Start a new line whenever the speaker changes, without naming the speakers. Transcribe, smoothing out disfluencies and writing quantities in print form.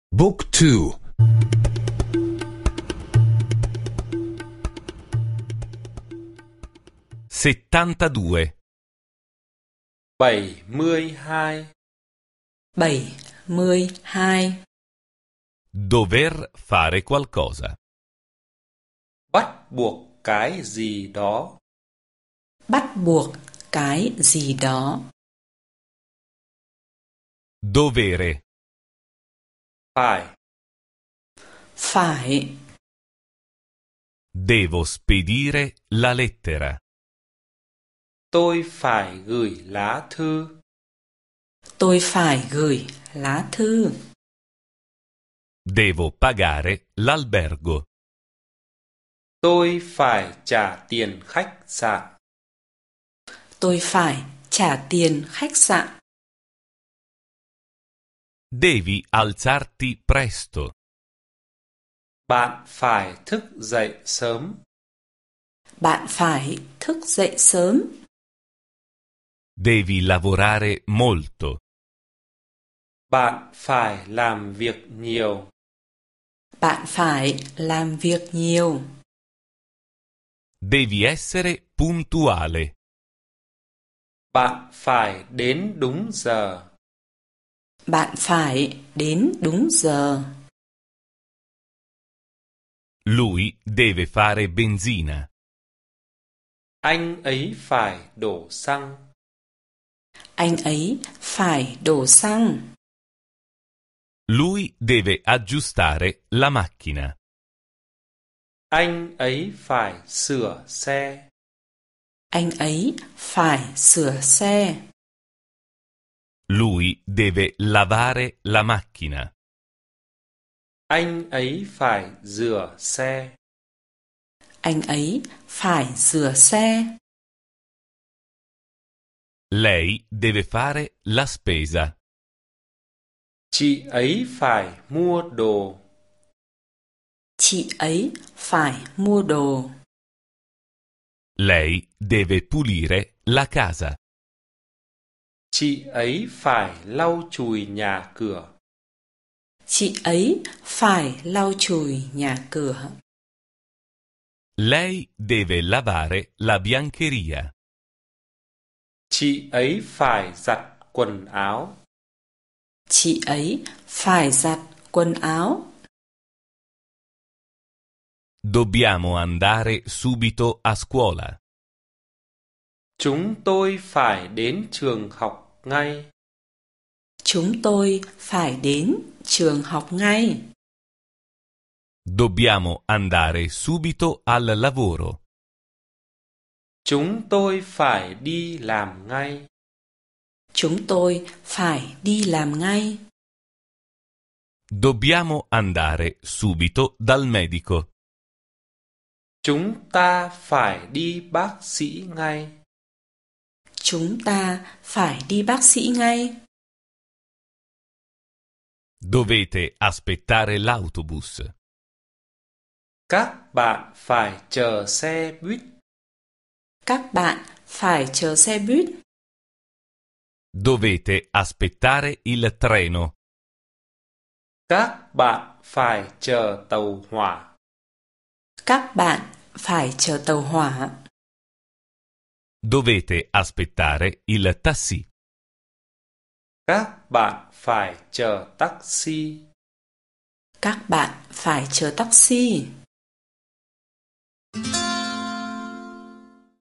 Book 2.
72.
72.
72.
Dover fare qualcosa.
Bắt buộc cái gì đó.
Bắt buộc cái gì đó.
Dovere.
Phải.
Phải.
Devo spedire la lettera.
Tôi phải gửi lá thư.
Tôi phải gửi lá thư.
Devo pagare l'albergo.
Tôi phải trả tiền khách sạn.
Tôi phải trả tiền khách sạn.
Devi alzarti presto.
Bạn phải thức dậy sớm.
Bạn phải thức dậy sớm.
Devi lavorare molto.
Bạn phải làm việc nhiều.
Bạn phải làm việc nhiều.
Devi essere puntuale.
Bạn phải đến đúng giờ.
Bạn phải đến đúng giờ.
Lui deve fare benzina.
Anh ấy phải đổ xăng.
Anh ấy phải đổ xăng.
Lui deve aggiustare la macchina.
Anh ấy phải sửa xe.
Anh ấy phải sửa xe.
Lui deve lavare la macchina.
Anh ấy phải rửa xe.
Anh ấy phải rửa xe.
Lei deve fare la spesa.
Chị ấy phải mua đồ.
Chị ấy phải mua đồ.
Lei deve pulire la casa.
Chị ấy phải lau chùi nhà cửa.
Chị ấy phải lau chùi nhà cửa.
Lei deve lavare la biancheria.
Chị ấy phải giặt quần áo.
Chị ấy phải giặt quần áo.
Dobbiamo andare subito a scuola.
Chúng tôi phải đến trường học ngay.
Chúng tôi phải đến trường học ngay.
Dobbiamo andare subito al lavoro.
Chúng tôi phải đi làm ngay.
Chúng tôi phải đi làm ngay.
Dobbiamo andare subito dal medico.
Chúng ta phải đi bác sĩ ngay.
Chúng ta phải đi bác sĩ ngay.
Dovete aspettare l'autobus.
Các bạn phải chờ xe buýt.
Các bạn phải chờ xe buýt.
Dovete aspettare il treno.
Các bạn phải chờ tàu hỏa.
Các bạn phải chờ tàu hỏa.
Dovete aspettare il taxi.
Các bạn phải chờ taxi.
Các bạn phải chờ taxi.